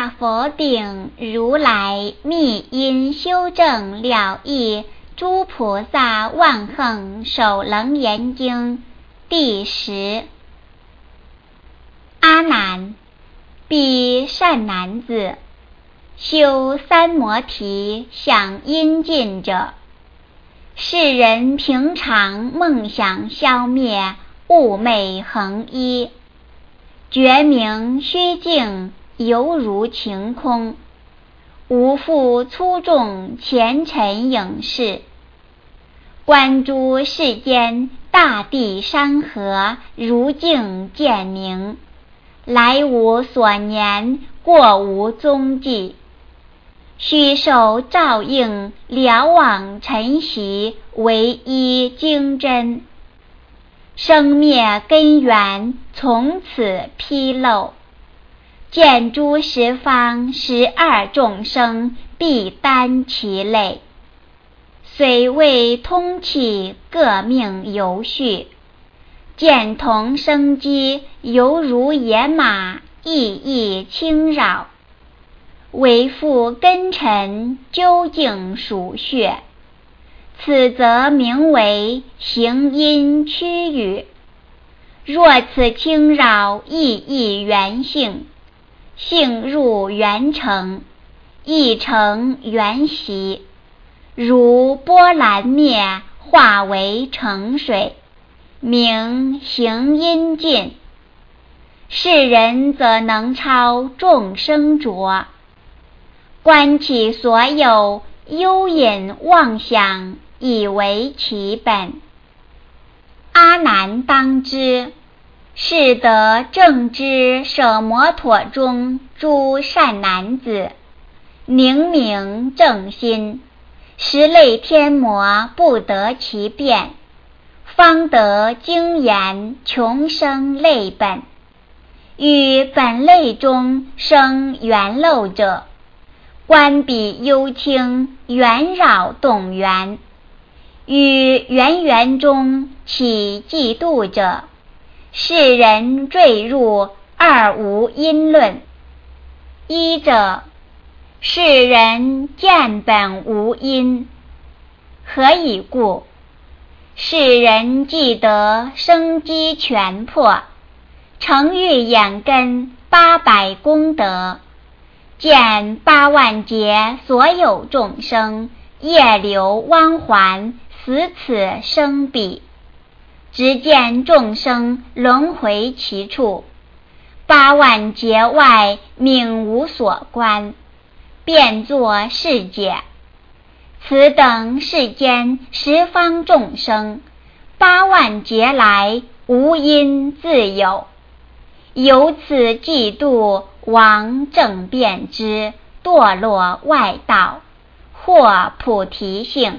大佛顶如来密因修正了义诸菩萨万恒首楞严经第10。阿难，彼善男子，修三摩提想因尽者，世人平常梦想消灭，寤寐恒一，觉明虚静，犹如晴空，无复粗重前尘影视。观诸世间大地山河，如镜见明，来无所年，过无踪迹。虚受照应，了往尘习，唯一经真。生灭根源，从此披露。见诸十方12众生，必担其类。虽未通气，各命犹续。见同生机，犹如野马，熠熠轻扰。为复根尘，究竟属血。此则名为行因趋语。若此轻扰，意义原性，性入原成，意成原习，如波澜灭，化为成水，名行因尽。是人则能超众生浊，观其所有幽隐妄想，以为其本。阿难当知，是得正知舍摩陀中诸善男子，宁明正心，十类天魔不得其变，方得经言穷生类本。于本类中生缘漏者，观彼幽清，缘扰动缘。于缘缘中起嫉妒者，世人坠入二无因论。一者，世人见本无因。何以故？世人既得生机全破，成欲眼根800功德，见8万劫所有众生，业流汪环，死此生彼，只见众生轮回其处，8万劫外命无所观，便作是解。此等世间十方众生，8万劫来无因自有，由此嫉妒，亡正遍知，堕落外道，获菩提性。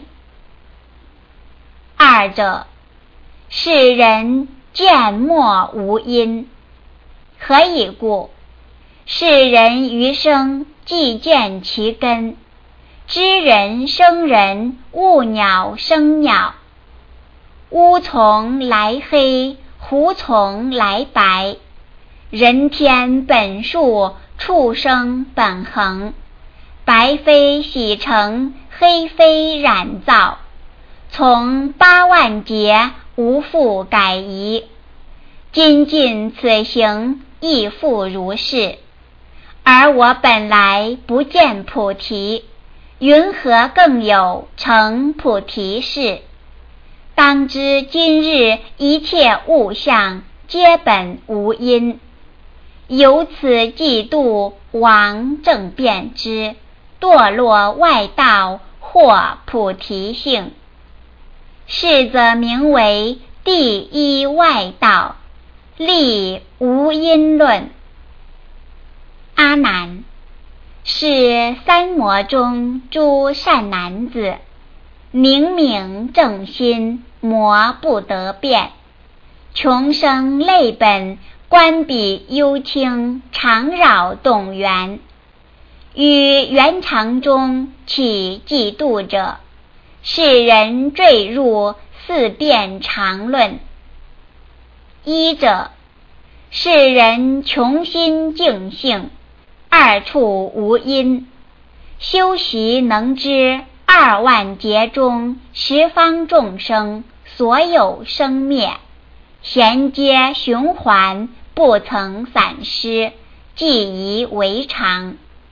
二者，世人见莫无因。何以故？世人余生既见其根，知人生人，物鸟生鸟，乌从来黑，狐从来白，人天本数，畜生本恒，白非洗成，黑非染造，从8万劫无复改移。今尽此行，亦复如是。而我本来不见菩提，云何更有成菩提事？当知今日一切物象，皆本无因，由此嫉妒，亡正遍知，堕落外道，获菩提性。是则名为第一外道，立无因论。阿难，是三摩中诸善男子，宁明正心，魔不得变，穷生类本，观彼幽清，常扰动缘。于缘常中起嫉妒者，世人坠入4变常论。一者，世人穷心净性， 二处无因。修习能知2万劫中十方众生所有生灭，衔接循环，不曾散失，既以为常。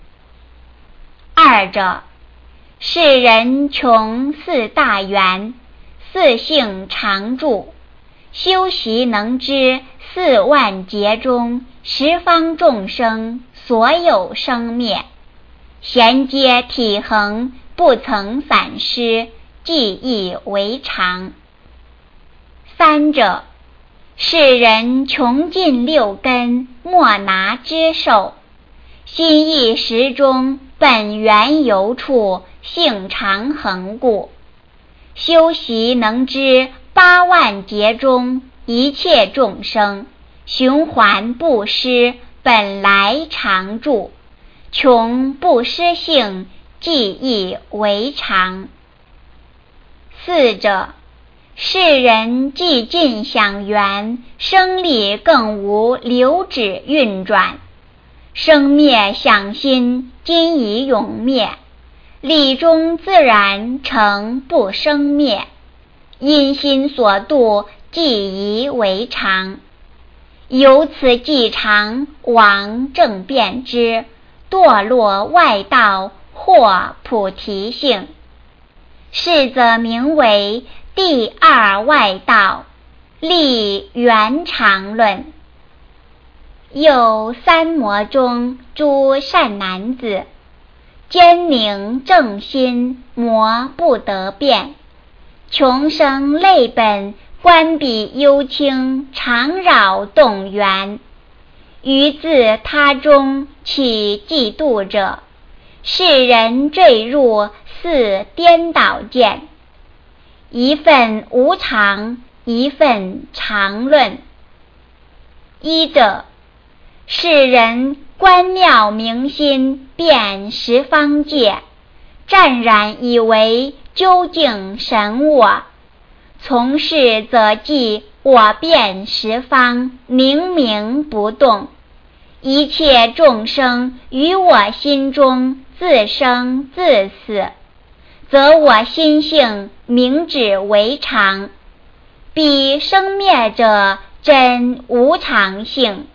二者，世人穷4大缘，4性常住，修习能知4万劫中十方众生所有生灭，衔接体恒，不曾散失，既以为常。三者，世人穷尽6根，莫拿之受，心意识中本源由处，性常恒固，修习能知8万劫中一切众生循环不失，本来常住，穷不失性，既以为常。四者，世人既尽享缘，生力更无流止运转，生灭想心今已永灭，力中自然成不生灭，因心所度，既以为常。由此既常，王正遍知，堕落外道，或菩提性，是则名为第2外道，立圆常论。又三摩中诸善男子，坚宁正心，魔不得变，穷生类本，观彼幽清，常扰动缘，于自他中起嫉妒者，世人坠入4颠倒见，一份无常，一份常论。一者，世人观妙明心，遍十方界，湛然以为究竟神我，从是则记我遍十方，明明不动，一切众生于我心中自生自死，则我心性明止为常，彼生灭者真无常性。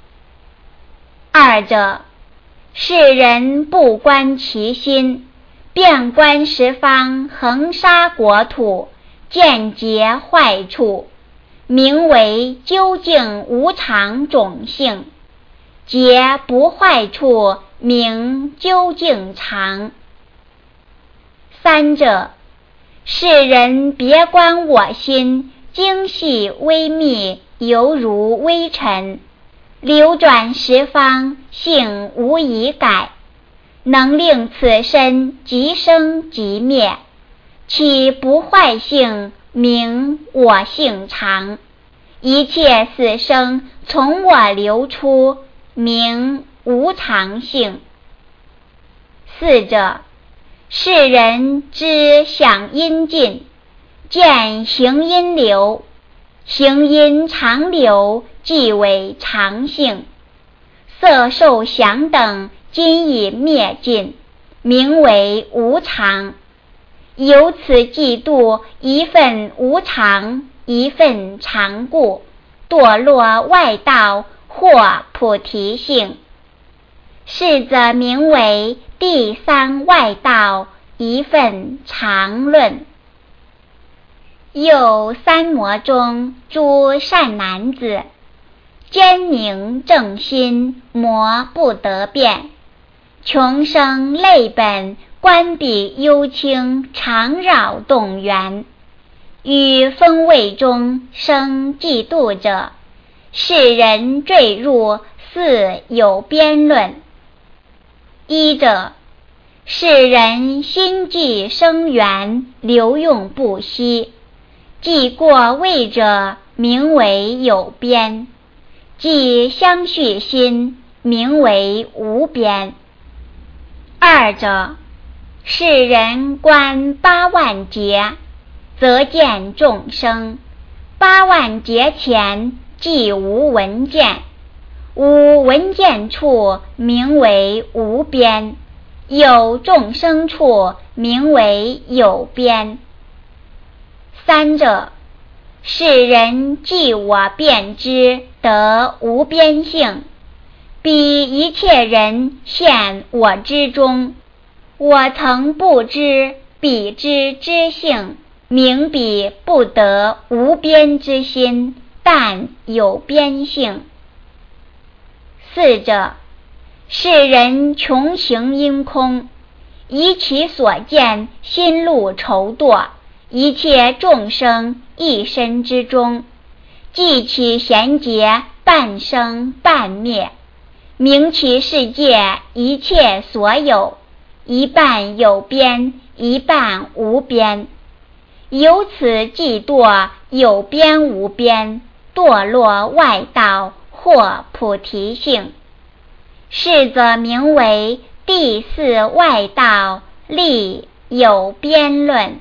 二者，世人不观其心，遍观十方恒沙国土，见结坏处，名为究竟无常种性，结不坏处，名究竟常。三者，世人别观我心，精细微密，犹如微尘，流转十方，性无以改，能令此身即生即灭，其不坏性，名我性常，一切死生从我流出，名无常性。四者，世人知想因尽，见行因流，行因常流，即为常性，色受想等今已灭尽，名为无常，由此计度一份无常，一份常故，堕落外道，或菩提性，是则名为第3外道，一份常论。又三摩中诸善男子，坚宁正心，魔不得变，穷生类本，观彼幽清，常扰动缘，于风味中生嫉妒者，世人坠入4有边论。一者，世人心计生缘，流用不息，既过位者，名为有边，既相续心，名为无边。二者，世人观8万劫，则见众生，8万劫前既无闻见， 无闻见处，名为无边；有众生处，名为有边。三者，世人即我辨之，得无边性，彼一切人现我之中，我曾不知彼之知性，名彼不得无边之心，但有边性。四者，世人穷行因空，以其所见心路愁堕，一切众生一身之中，计其贤劫半生半灭，明其世界一切所有，一半有边，一半无边，由此计堕有边无边，堕落外道或菩提性，是则名为第四外道立有边论。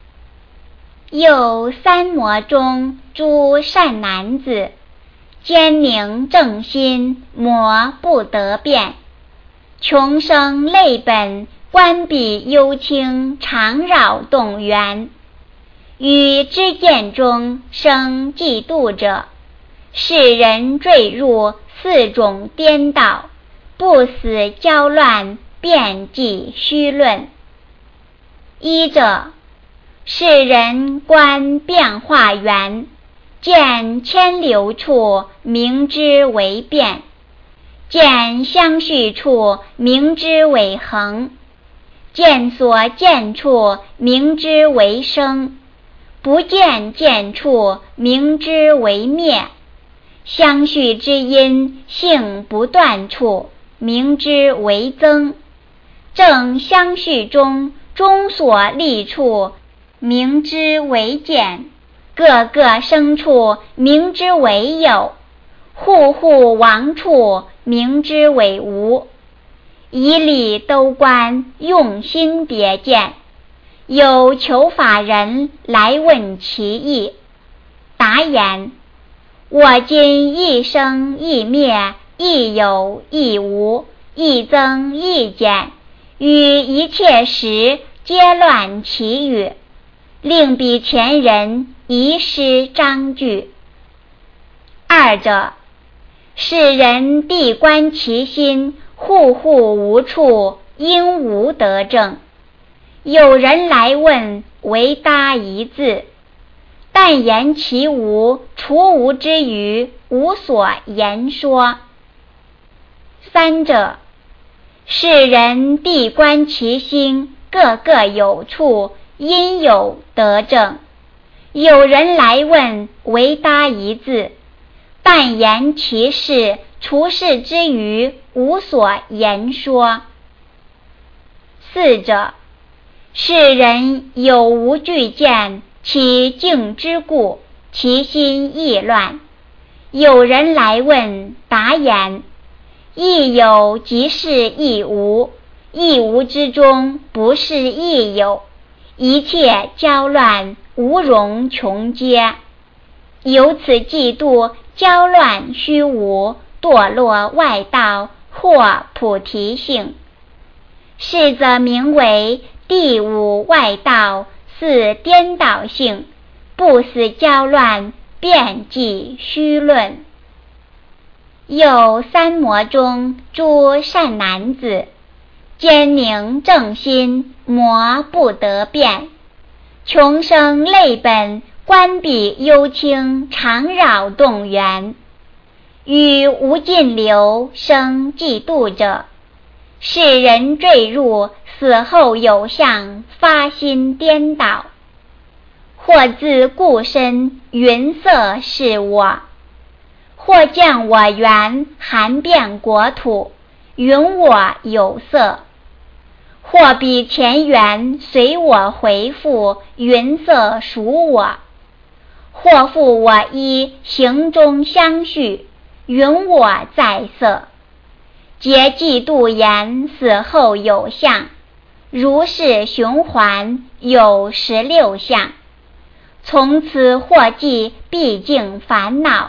有三摩中诸善男子，坚宁正心，魔不得变，穷生类本，观彼幽清，常扰动缘，于知见中生嫉妒者，世人坠入四种颠倒，不死交乱，遍计虚论。一者，世人观变化缘，见牵流处，明之为变；见相续处，明之为恒；见所见处，明之为生；不见见处，明之为灭；相续之因，性不断处，明之为增；正相续中，中所立处，明之为减；各个生处，明之为有；户户亡处，明之为无。以理都观，用心别见。有求法人来问其意，答言：我今亦生亦灭，亦有亦无，亦增亦减，与一切时皆乱其语，令彼前人遗失章句。二者，世人谛观其心，户户无处，应无得证。有人来问，唯答一字，但言其无，除无之余，无所言说。三者，世人谛观其心，各个有处，因有得证。有人来问，唯答一字，但言其事，除事之余，无所言说。四者，世人有无具见，其境之故，其心亦乱。有人来问，答言：亦有即是亦无，亦无之中不是亦有，一切交乱，无容穷皆。由此嫉妒交乱虚无，堕落外道或菩提性，是则名为第五外道四颠倒性，不死交乱，遍计虚论。有三摩中诸善男子，坚宁正心，魔不得变，穷生类本，观彼幽清，常扰动缘，与无尽流，生嫉妒者，世人坠入死后有相，发心颠倒，或自故身云色是我，或见我缘含遍国土，云我有色，或彼前缘随我回复，云色属我，或复我依行中相续，云我在色，皆嫉妒言死后有相，如是循环，有16相。从此或计毕竟烦恼，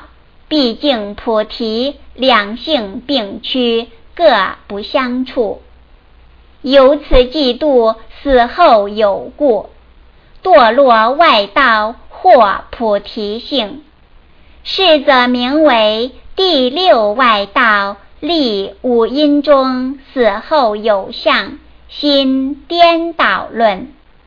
毕竟菩提两性并趋，各不相处。由此嫉妒，死后有故，堕落外道或菩提性，是则名为第六外道，立五阴中死后有相，心颠倒论。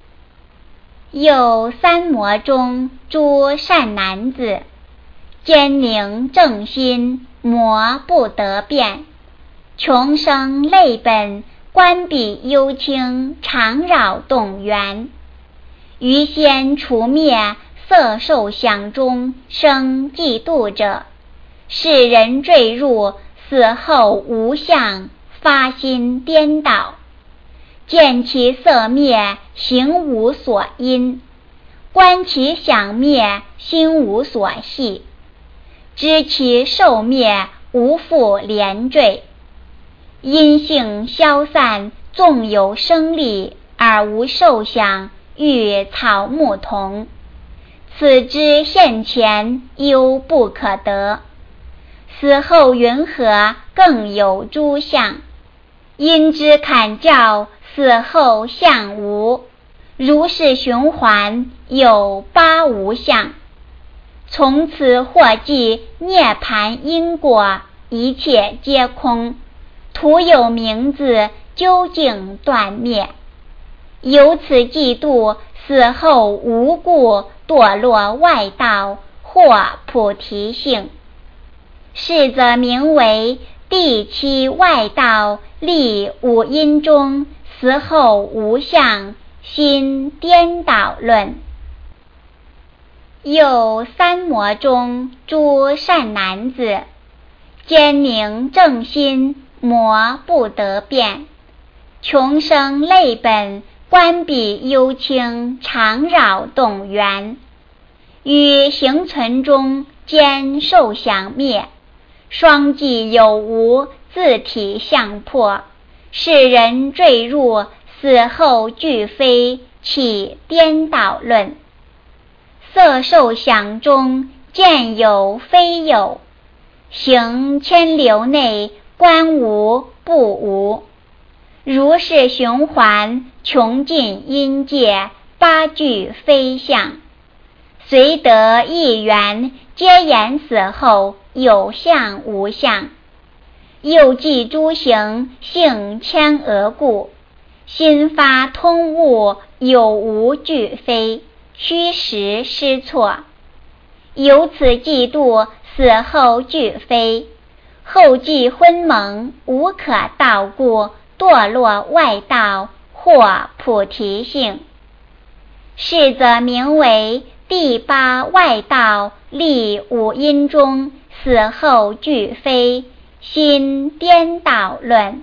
有三魔中诸善男子，坚宁正心，魔不得变，穷生类本，观彼幽清，常扰动缘。于先除灭色受想中生嫉妒者，使人坠入死后无相，发心颠倒，见其色灭，行无所因，观其想灭，心无所系，知其受灭，无复连缀。因性消散，纵有生力，而无受想，与草木同。此之现前，犹不可得。死后云何，更有诸相。因之坎教，死后相无。如是循环，有八无相。从此或记涅槃因果，一切皆空，徒有名字，究竟断灭。由此嫉妒，死后无故，堕落外道或菩提性，是则名为第七外道，立五阴中死后无相，心颠倒论。有三魔中诸善男子，坚宁正心，魔不得变，穷生类本，观彼幽清，常扰动缘。于行存中兼受想灭，双际有无，自体相破，使人坠入死后俱非，起颠倒论。色受想中见有非有，行千流内，观无不无。如是循环，穷尽阴界，八具非相，虽得一缘，皆言死后有相无相。又记诸行，性迁俄故，心发通悟，有无俱非，虚实失错。由此嫉妒，死后俱非，后继昏蒙，无可道故，堕落外道或菩提性，是则名为第八外道，立五阴中死后俱非，心颠倒论。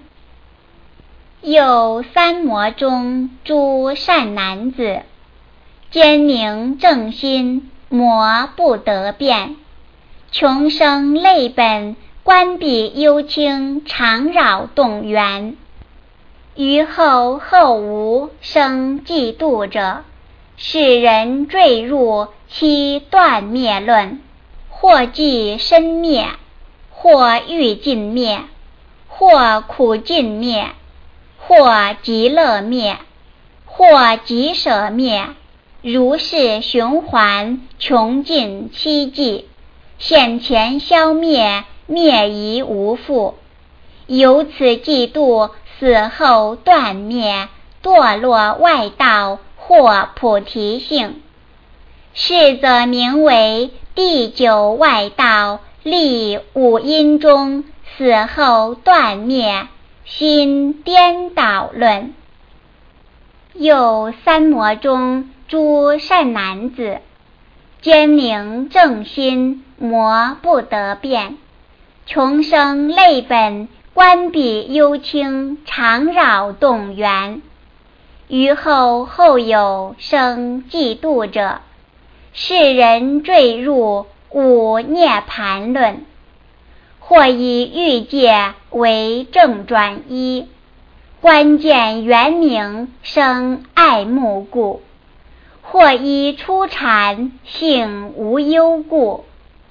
有三魔中诸善男子，坚宁正心，魔不得变，穷生类本，观彼幽清，常扰动缘。于后无生嫉妒者，使人坠入其断灭论，或即身灭，或欲尽灭，或苦尽灭，或极乐灭，或极舍灭。如是循环，穷尽七际，现前消灭，灭疑无复。由此嫉妒，死后断灭，堕落外道或菩提性，是则名为第九外道，立五阴中死后断灭，心颠倒论。有三魔中诸善男子，坚宁正心，魔不得变，穷生类本，观彼幽清，常扰动缘。于后有生嫉妒者，使人坠入五涅盘论，或以欲界为正转依，观见圆明，生爱慕故；或依初禅，性无忧故；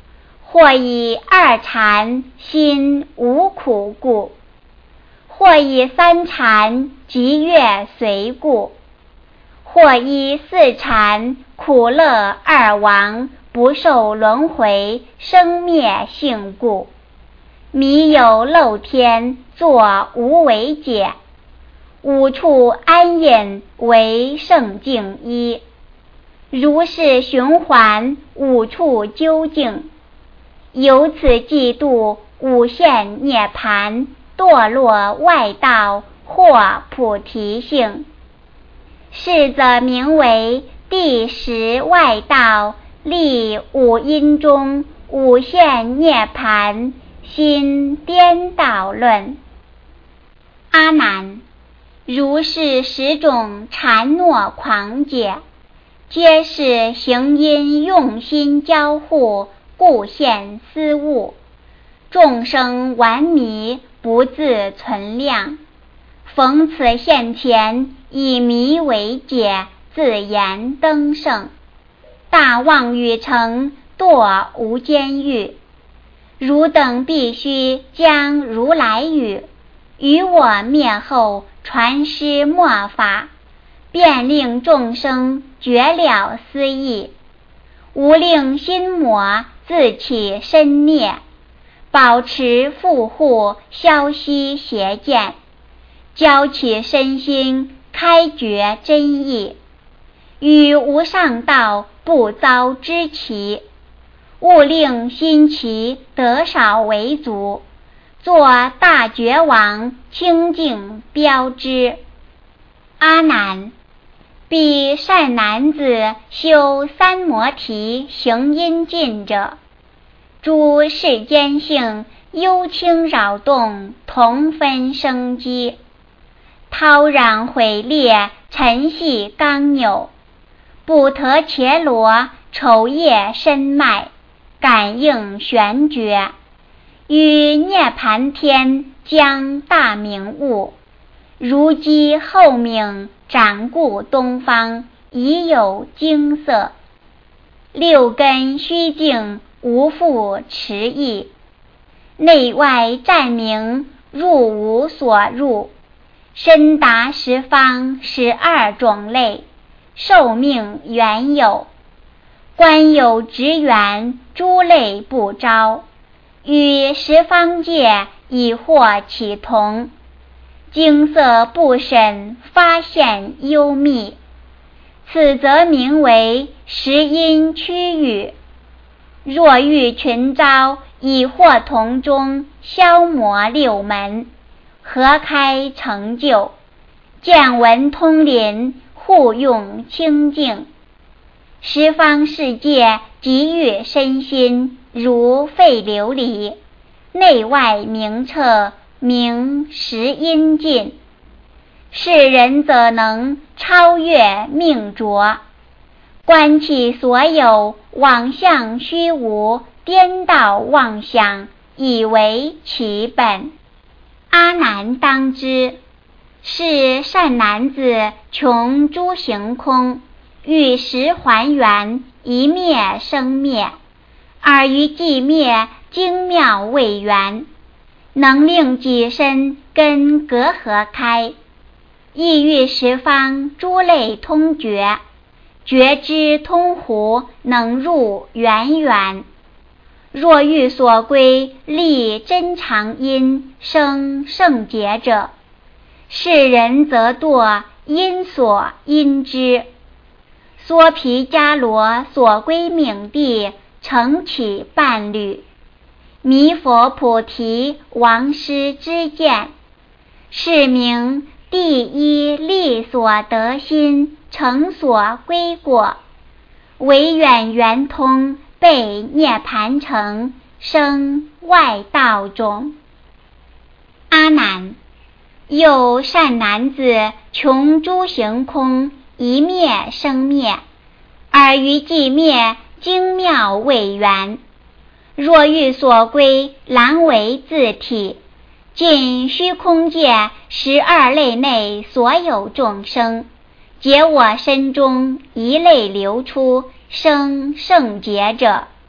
或以二禅心无苦故，或以三禅即悦随故，或以四禅苦乐二亡不受轮回生灭性故，迷有漏天作无为解，五处安隐为圣境一，如是循环五处究竟，由此计度五现涅盘堕落外道或菩提性，是则名为第十外道立五因中五现涅盘心颠倒论。阿难，如是十种禅诺狂解，皆是行因用心交互，故现思悟，众生顽迷不自存量，逢此现前，以迷为解，自言登圣，大妄语成，堕无间狱。汝等必须将如来语于我灭后传施末法，便令众生觉了思义，无令心魔自起身孽，保持护护消息邪见，教起身心开觉真意，与无上道不遭知其，勿令心其得少为足，作大觉王清净标之。阿难，彼善男子修三摩提行因尽者，诸世间性幽清扰动，同分生机，涛壤毁裂，尘系刚扭，不得伽罗丑业深脉，感应玄觉，与涅盘天将大明悟，如鸡后冥展顾东方，已有精色，六根虚静，无复迟意，内外湛明，入无所入，身达十方12种类，寿命原有，观有职缘，诸类不招，与十方界已获其同，精色不审，发现幽密，此则名为十因区域。若欲群招，以获同中，消磨六门，合开成就，见闻通灵，互用清净，十方世界给予身心，如沸琉璃，内外明彻，名十因尽。是人则能超越命浊，观其所有妄象虚无，颠倒妄想，以为其本。阿难当知，是善男子穷诸行空，欲时还原，一灭生灭，尔于寂灭精妙未圆，能令己身根隔合开，意欲十方诸类通觉，觉知通弧，能入圆圆。若欲所归立真常因，生圣劫者，是人则堕因所因之。娑毗迦罗所归冥地，承起伴侣，弥佛菩提王师之见，是名第一力所得心，成所归过，唯远圆通，被涅盘城，生外道中。阿难，又善男子穷诸行空，一灭生灭，尔于寂灭精妙未圆，若欲所归，难为自体，尽虚空界12类内所有众生，解我身中一类流出，生圣劫者，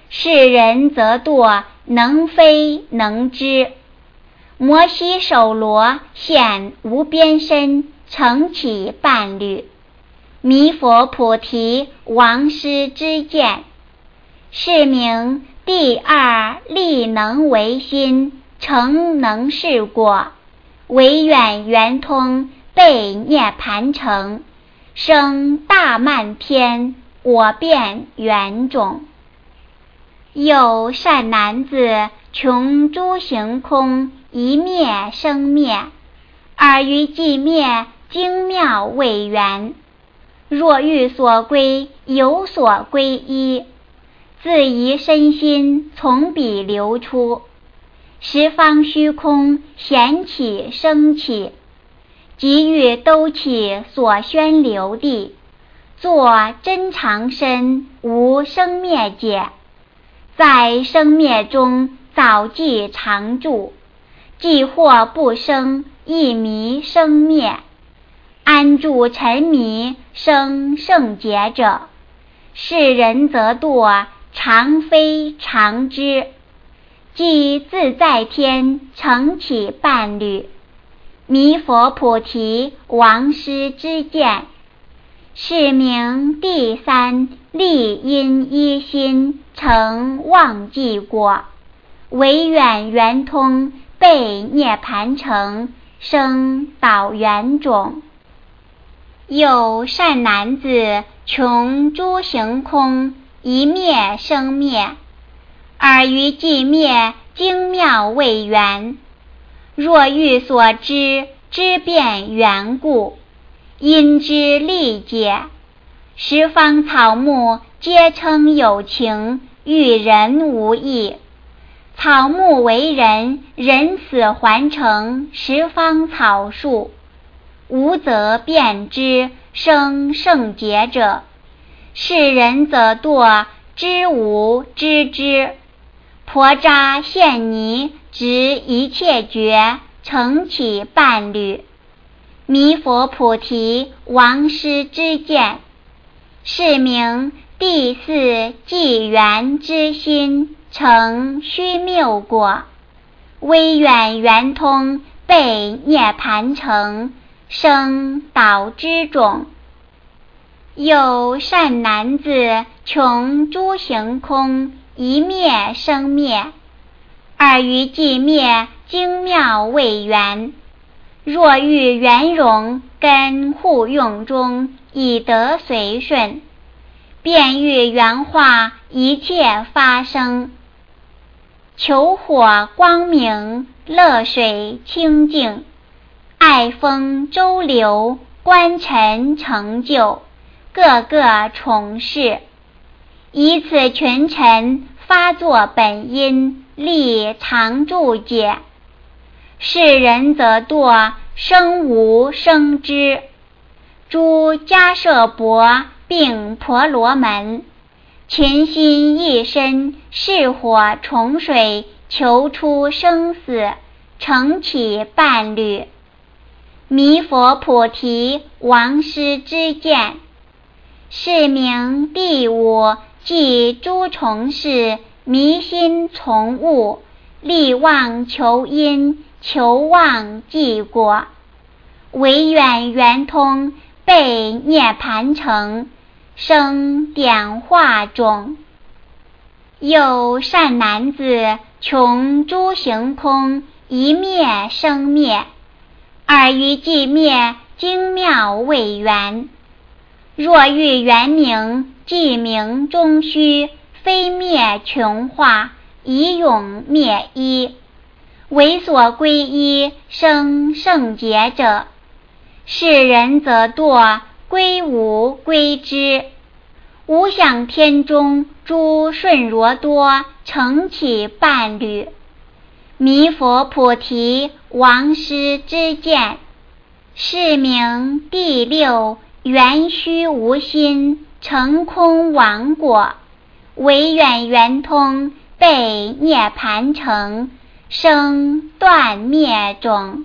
是人则堕，能飞能知。摩西手罗现无边身，承起伴侣。弥佛菩提王师之见，是名第二力能为心，成能是果，唯远圆通，被涅盘成，生大漫天，我变圆种。有善男子，穷诸行空，一灭生灭，尔于寂灭，精妙未圆。若欲所归，有所归依，自疑身心，从彼流出。十方虚空，显起生起，即欲兜起所宣流地，作真常身，无生灭解。在生灭中，早即常住，既或不生，亦迷生灭。安住沉迷，生圣洁者，是人则堕，常飞常知，即自在天，承起伴侣。弥佛菩提王师之见，是名第三力因一心，成忘记果，唯远圆通，被涅盘成，生导圆种。有善男子，穷诸行空，一灭生灭，尔于寂灭，精妙未圆。若欲所知，知变缘故，因之理解。十方草木，皆称有情，与人无异。草木为人，人死还成，十方草树。无则变之，生圣洁者，是人则堕，知无知之。婆扎现泥，执一切觉，承起伴侣。弥佛菩提王师之见，是名第四寂圆之心，成虚谬果，微远圆通，被涅盘成，生导之种。有善男子，穷诸行空，一灭生灭，尔于寂灭，精妙未圆。若欲圆融，根互用中，以得随顺，便欲圆化，一切发生。求火光明，乐水清净，爱风周流，观尘成就，各个重事。以此群尘，发作本因，力常住解。是人则堕，生无生知。诸迦舍伯并婆罗门，群心一身，是火重水，求出生死，承起伴侣。弥佛菩提王师之见，是名第五即诸虫事，迷心从物，力妄求因，求妄即果，唯远圆通，被涅盘成，生点化种。有善男子，穷诸行空，一灭生灭，尔于寂灭，精妙未圆。若欲圆明，寂明终虚，非灭穷化，以永灭一。为所归依，生圣洁者，是人则堕，归无归之。无想天中，诸顺罗多，承起伴侣。弥佛菩提王师之见，是名第六圆虚无心，成空王果，唯远圆通，被涅盘成，生断灭种。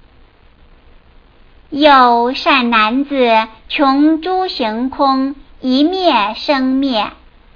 有善男子，穷诸行空，一灭生灭，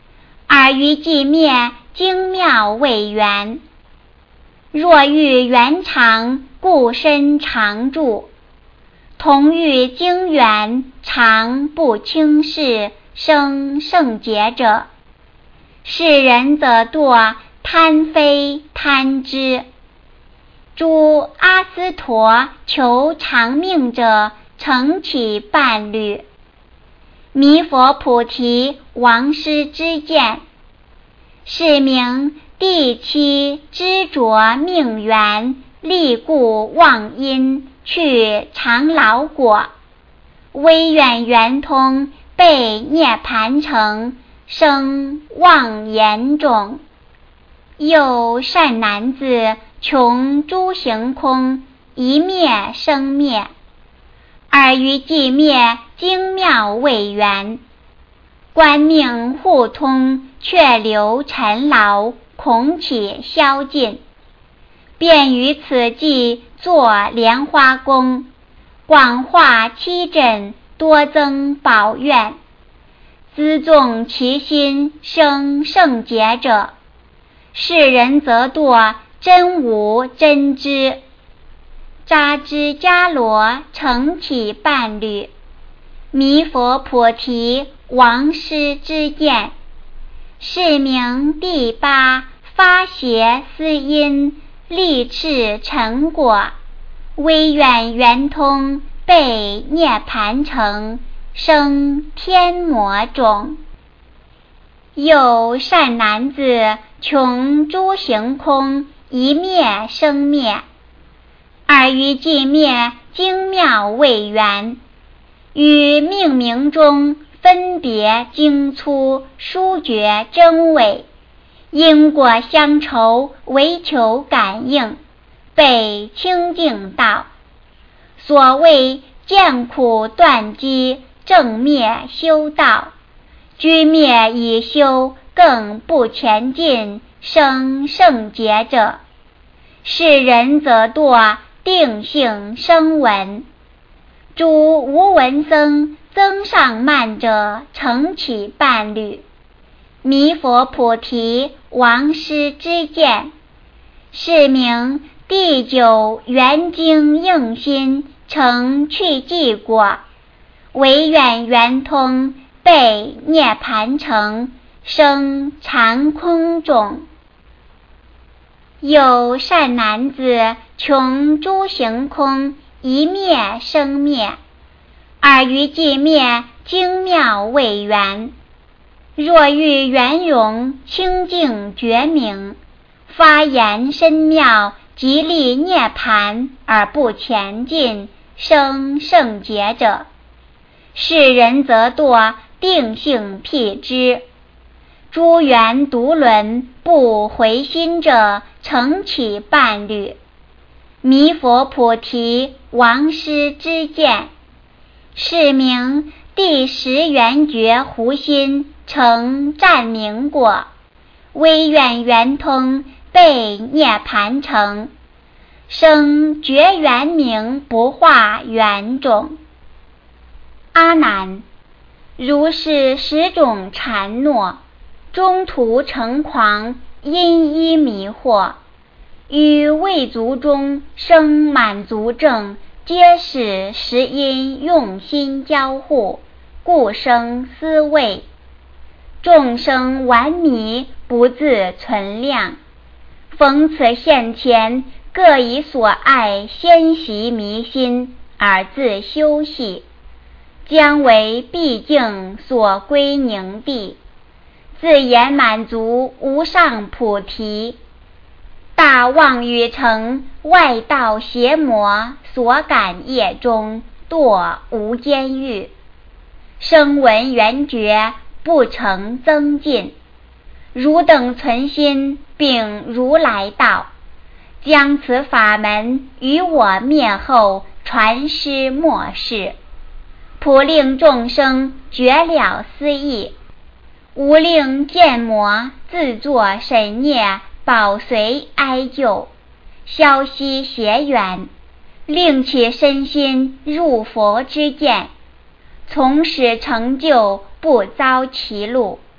尔于寂灭，精妙未圆。若欲圆常，故身常住。同欲精圆，常不轻视，生圣洁者。世人则堕贪非贪知。诸阿斯陀求长命者，承其伴侣。弥佛菩提王师之见，是名第七知着命缘，力故妄因，去常劳果。微远圆通，被涅盘成，生妄言种。又善男子，穷诸行空，一灭生灭。尔于寂灭，精妙未圆。观命互通，却留尘劳，恐起消尽。便于此际，作莲花宫，广化七阵，多增宝愿。资纵其心，生圣洁者。世人则堕真无真知。扎支迦罗，承其伴侣。弥佛菩提王师之见，是名第八发邪思因，力斥成果。微远圆通，被涅盘成，生天魔种。又善男子，穷诸行空，一灭生灭。尔于寂灭，精妙未圆。于命名中，分别精粗，殊觉真伪。因果相酬，唯求感应，被清净道。所谓见苦断机，正灭修道。居灭以修，更不前进，生圣洁者。世人则堕定性声闻。诸无闻僧，增上慢者，承其伴侣。弥佛菩提王师之见，是名第九圆精应心，成去寂果。唯远圆通，被涅盘成，生禅空种。有善男子，穷诸行空，一灭生灭。尔于寂灭，精妙未圆。若欲圆融，清净觉明，发言深妙，即立涅盘，而不前进，生圣洁者。世人则堕定性辟支。诸缘独轮，不回心者，承其伴侣。弥佛菩提王师之见，是名第十圆觉胡心，成占明果。微远圆通，被涅盘成，生觉圆明，不化圆种。阿难，如是十种缠诺，中途成狂，因依迷惑。于未足中生满足正，皆使实因用心交互，故生思味。众生顽迷，不自存量。逢此现前，各以所爱先习迷心，而自修习，将为毕竟所归宁地。自言满足无上菩提。大妄语成，外道邪魔，所感业中，堕无间狱。声闻缘觉，不成增进。汝等存心，秉如来道，将此法门于我灭后，传师末世，普令众生觉了思义，无令见魔自作神孽，保随哀救，消息邪缘，令其身心入佛之见，从始成就，不遭歧路。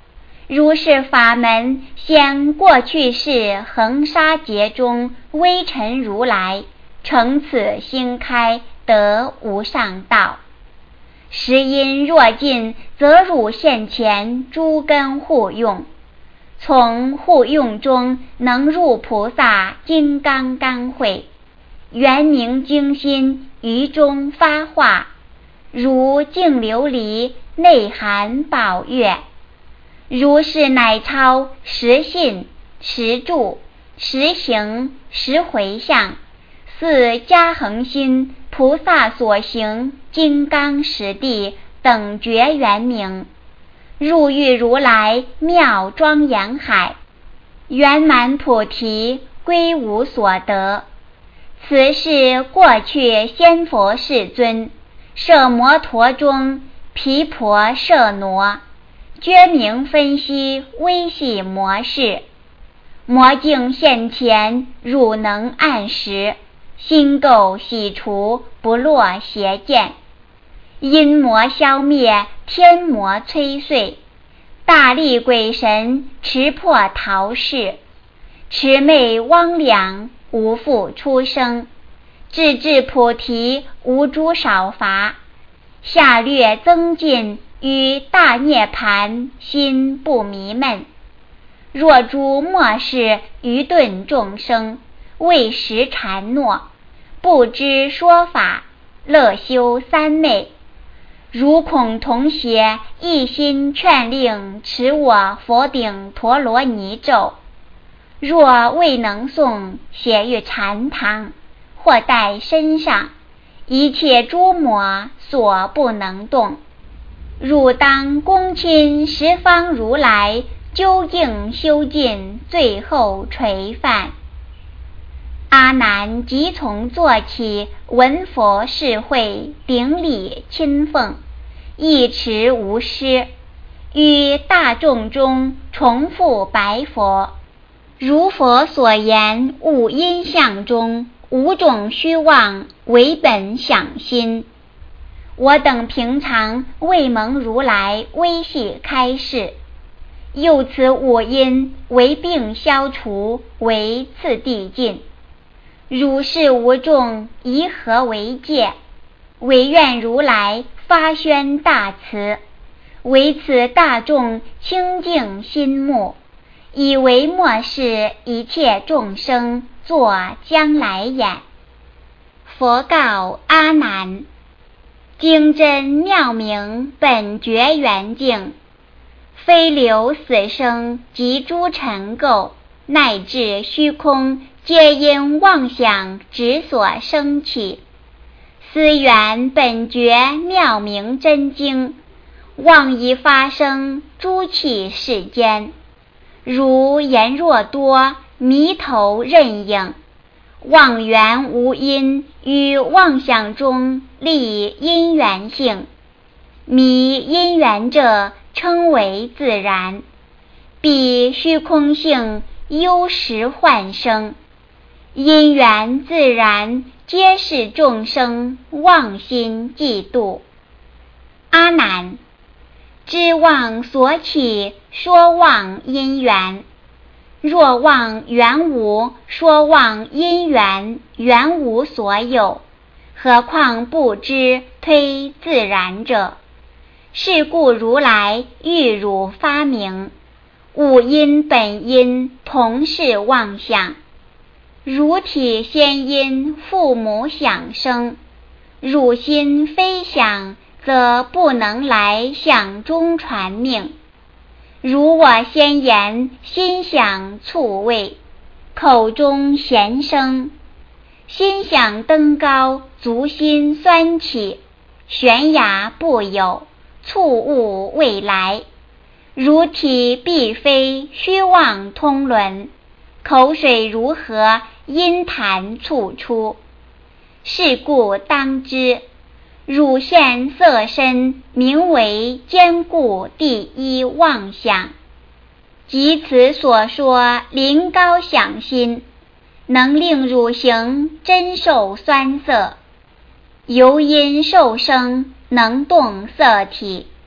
如是法门，现过去世恒沙劫中微尘如来，乘此心开，得无上道。时因若尽，则汝现前诸根互用，从互用中能入菩萨金刚干慧，圆明精心于中发化，如净琉璃内含宝月。如是乃超实信、实住、实行、实回向，似加恒心菩萨所行金刚实地等觉圆明，入遇如来妙庄严海，圆满菩提归无所得。此是过去先佛世尊摄摩陀中毗婆舍那觉明分析微细模式，魔境现前，汝能按时，心垢洗除，不落邪见，阴魔消灭，天魔摧碎，大力鬼神持破逃世，魑魅魍魉无复出生，至至菩提无诸少乏，下略增进于大涅盘，心不迷闷。若诸末世愚钝众生，未识禅诺，不知说法，乐修三昧，如恐同邪，一心劝令持我佛顶陀罗尼咒，若未能诵，写于禅堂，或带身上，一切诸魔所不能动。汝当恭亲十方如来，究竟修尽，最后垂范。阿难即从坐起，闻佛示会，顶礼亲奉，一持无失，于大众中重复白佛，如佛所言，五阴相中五种虚妄，为本想心。我等平常未蒙如来微细开示，又此五阴为病消除，为次第尽。汝是无众，宜何为戒？唯愿如来发宣大慈，为此大众清净心目，以为末世一切众生作将来眼。佛告阿难：经真妙明本觉圆净，非留死生及诸尘垢，乃至虚空，皆因妄想执所生起。思源本觉妙明真经，妄以发生诸器世间，如言若多，迷头任影，妄缘无因，于妄想中立因缘性，迷因缘者称为自然，彼虚空性幽实幻生，因缘自然，皆是众生妄心嫉妒。阿难，知妄所起，说妄因缘。若妄缘无，说妄因缘，缘无所有，何况不知推自然者？是故如来欲汝发明，五因本因同是妄想，汝体先因父母想生，汝心非想，则不能来想中传命。如我先言，心想促味，口中咸声，心想登高，足心酸起，悬崖不有，触物未来，如体必非，虚妄通伦，口水如何，阴痰促出。是故当知，汝现色身，名为坚固第一妄想。即此所说临高想心，能令汝行真受酸涩，由因受生，能动色体，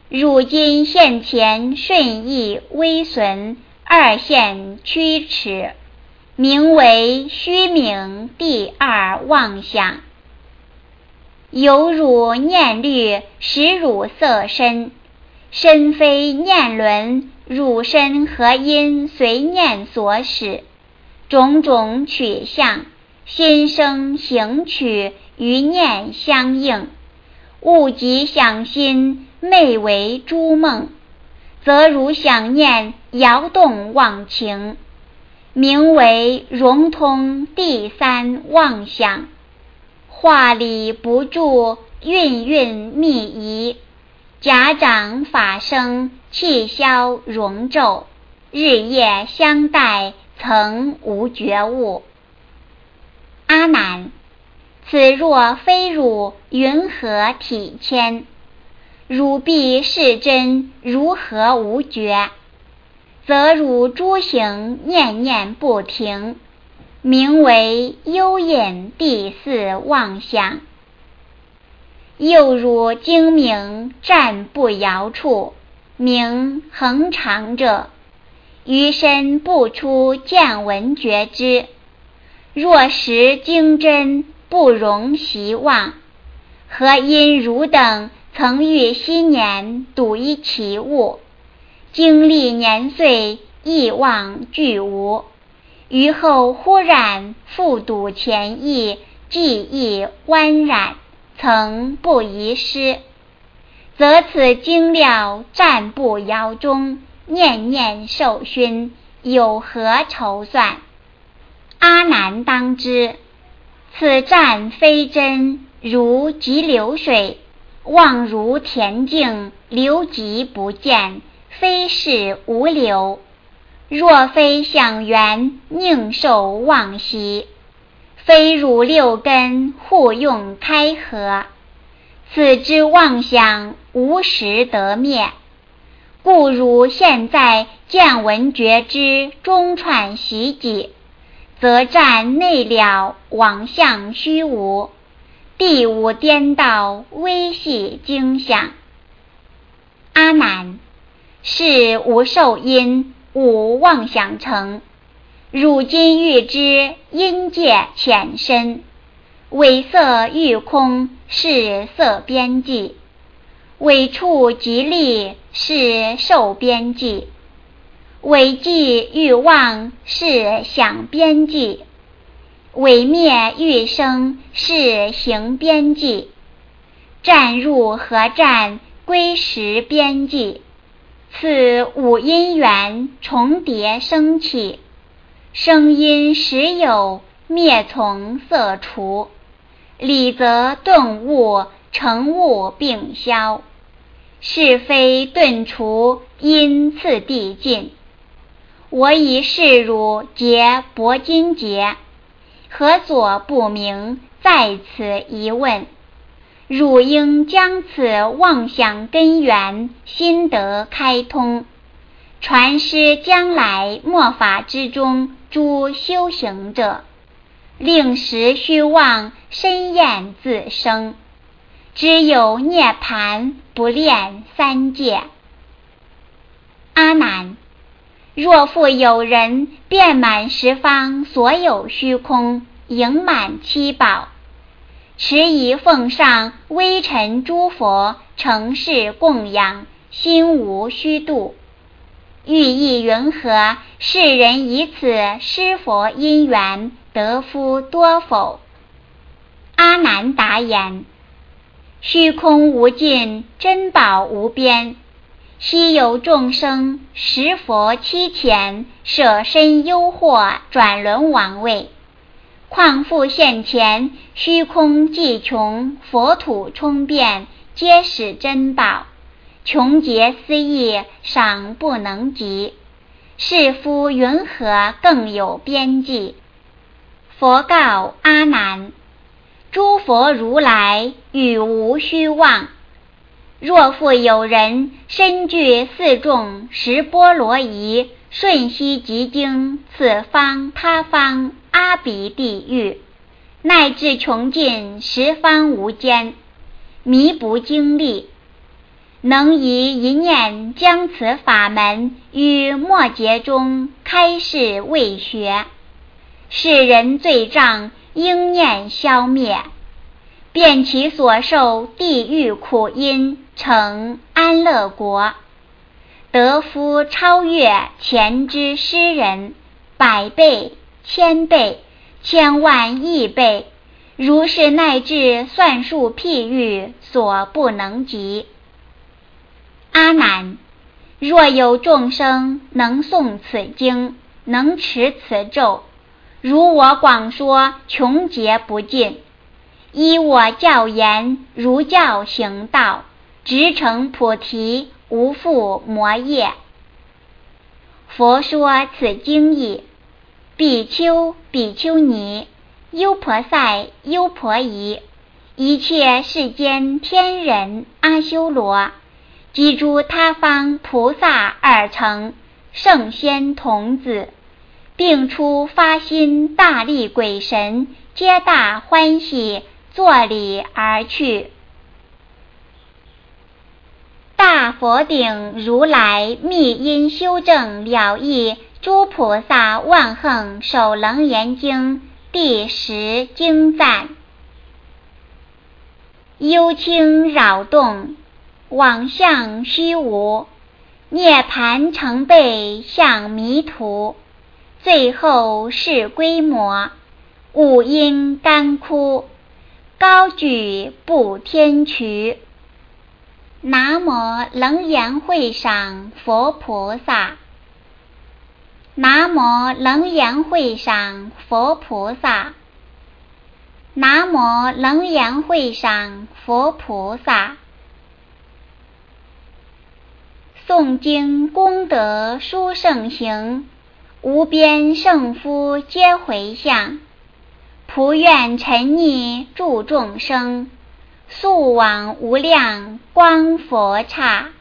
汝今现前顺义微损二线驱驰，名为虚名第二妄想。有汝念虑，使汝色身，身非念伦，汝身何因随念所使？种种取向，心生行取，与念相应。物即想心，昧为诸梦，则汝想念摇动妄情，名为融通第三妄想。话理不住，韵韵密仪，假掌法生，气消容骤，日夜相待，曾无觉悟。阿难，此若非汝云何体谦？汝必是真，如何无觉？则汝诸行念念不停，名为幽隐第四妄想。又汝精明暂不摇处，名恒常者，余身不出见闻觉知。若实精真，不容习妄，何因汝等曾遇昔年睹一其物，经历年岁，亦忘俱无，于后忽然复睹前意，记忆宛然，曾不遗失，则此精料暂不摇中，念念受熏，有何筹算？阿难当知，此暂非真，如急流水，望如恬静，流即不见，非是无流。若非想缘，宁受妄习？非汝六根互用开合，此之妄想无时得灭。故汝现在见闻觉知中串习己，则占内了，妄相虚无，第五颠倒，微细经想。阿难，是无受因，无妄想成。汝今欲知因界浅深，伪色欲空，是色边际；伪处即利，是受边际；伪际欲忘，是想边际；伪灭欲生，是行边际。暂入何暂，归识边际。此五因缘重叠生起，声音时有，灭从色除，理则顿悟，成悟并消。是非顿除，因次第尽。我以示汝结铂金结，何所不明？在此一问。汝应将此妄想根源心得开通，传师将来末法之中诸修行者，令时虚妄深厌自生，只有涅槃，不恋三界。阿难，若复有人遍满十方所有虚空，盈满七宝，持以奉上微尘诸佛，承事供养，心无虚度，欲意云何？世人以此施佛因缘，得夫多否？阿难答言：虚空无尽，珍宝无边，昔有众生食佛期前，舍身忧惑，转轮王位。况复现前，虚空既穷，佛土充遍，皆是珍宝，穷劫思议，尚不能及。是夫云何更有边际？佛告阿难：诸佛如来语无虚妄。若复有人身具四众十波罗夷，瞬息即经此方他方阿鼻地狱，乃至穷尽十方无间，弥不经历， 能以一念将此法门于末劫中开示为学，世人罪障应念消灭，便其所受地狱苦因成安乐国，得夫超越前之诗人100倍、1000倍、千万亿倍，如是乃至算数譬喻所不能及。阿难，若有众生能诵此经，能持此咒，如我广说，穷劫不尽，依我教言，如教行道，直成菩提，无复魔业。佛说此经义，比丘、比丘尼、优婆塞、优婆夷，一切世间天人、阿修罗，及诸他方菩萨尔成、圣仙童子，并出发心大力鬼神，皆大欢喜，作礼而去。大佛顶如来密因修正了义诸菩萨万行首楞严经第10经赞。幽清扰动，妄象虚无，涅盘成备向迷途，最后是归魔，五阴干枯，高举不天衢。南无楞严会上佛菩萨，南无楞严会上佛菩萨，南无楞严会上佛菩萨。诵经功德殊胜行，无边胜夫皆回向，普愿沉溺助众生，速往无量光佛刹。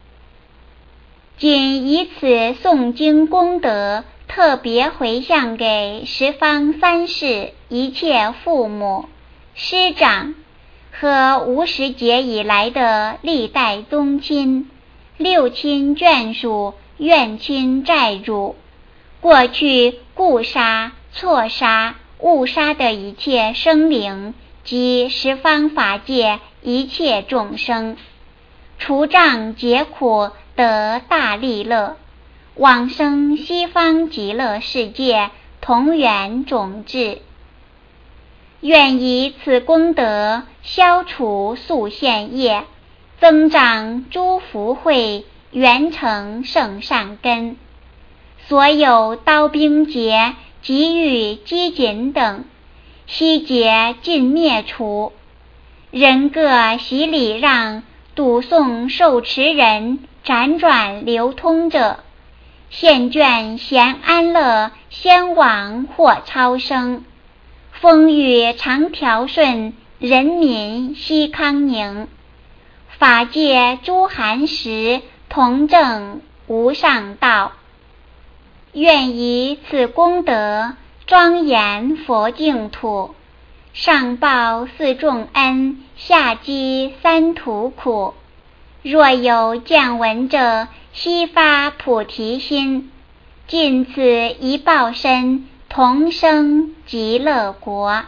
仅以此诵经功德，特别回向给十方三世一切父母、师长和无始劫以来的历代宗亲、六亲眷属、怨亲债主，过去故杀、错杀、误杀的一切生灵及十方法界一切众生，除障解苦，得大利乐，往生西方极乐世界，同圆种智。愿以此功德消除宿现业，增长诸福慧，圆成圣善根。所有刀兵劫、急欲饥馑等，悉皆尽灭除。人各习礼让，笃诵受持人，辗转流通者，现眷咸安乐，先往或超生。风雨常调顺，人民悉康宁。法界诸寒食，同证无上道。愿以此功德，庄严佛净土，上报四重恩，下济三途苦。若有见闻者，悉发菩提心，尽此一报身，同生极乐国。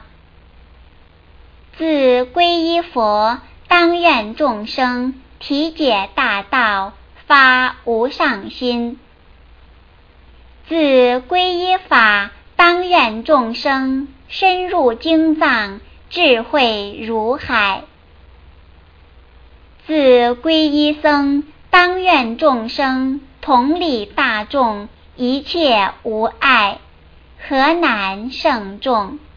自皈依佛，当愿众生体解大道，发无上心。自皈依法，当愿众生深入经藏，智慧如海。自皈依僧，当愿众生同理大众，一切无碍，何难胜众。